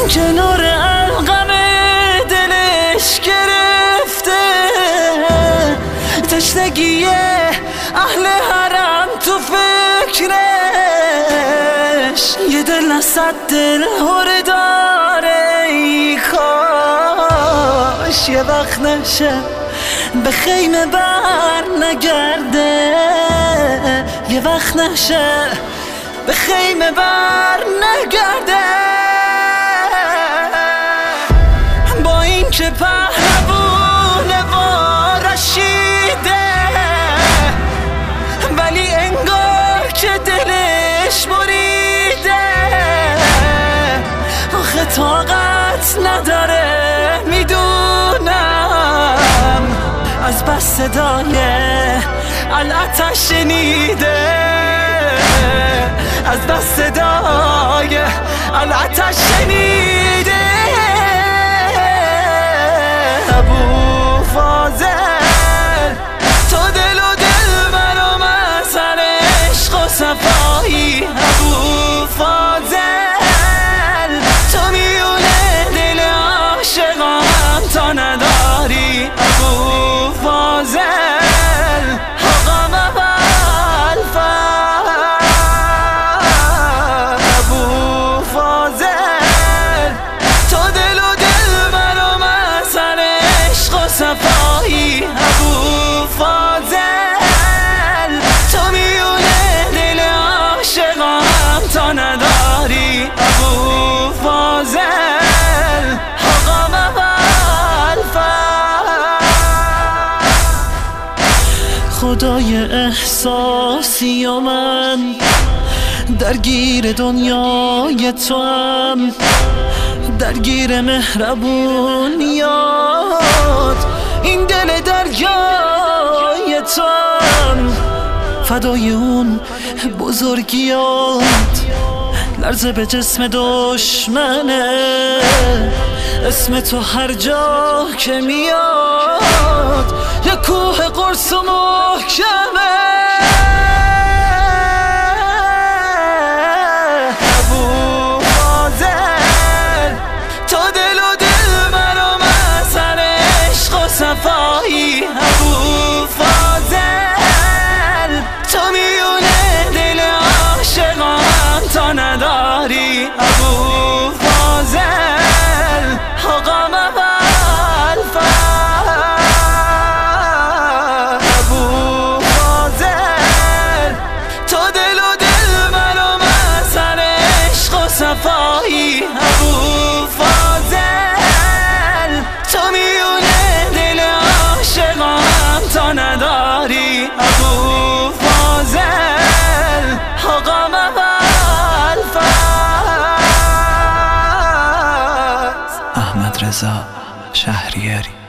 کنار القم دلش گرفته، تشنگی اهل حرم تو فکرش، یه دل نصد دل هره داره. ای کاش یه وقت نشه به خیمه بر نگرده، یه وقت نشه به خیمه بر نگرده. با این که پهلوونه و رشیده، ولی انگار که دلش بریده. آخه طاقت نداره میدونم، از بس صدای العتش شنیده، از بس صدای العتش شنیده. ابو فاضل تو دل و دل منو مثل عشق و صفایی. ابو فاضل تو میونه دل عاشقام تا نداری. ابو فاضل حقام اول ابو فاضل تو دل و دل منو مثل عشق و صفایی. ابو فاضل تو میونه دل عاشقام تا نداری. ابو فاضل حقام اول خدای احساسی و من درگیر دنیای تو هم، درگیر مهربونیات این دل دریای تو هم، فدای اون بزرگیات لرزه به جسم دشمنه. اسم تو هر جا که میاد یه کوه قرص و محکمه. ابو فاضل تو دل و دل منو مثل عشق و صفایی. ابو فاضل تو میونه دل عاشقام تا نداری. ابو فاضل حقام اول ابو فاضل تو دل و دل منو مثل عشق و صفایی. ابو فاضل تو میونه دل عاشقام تا نداری. ابو فاضل حقام اول احمد رضا شهریاری.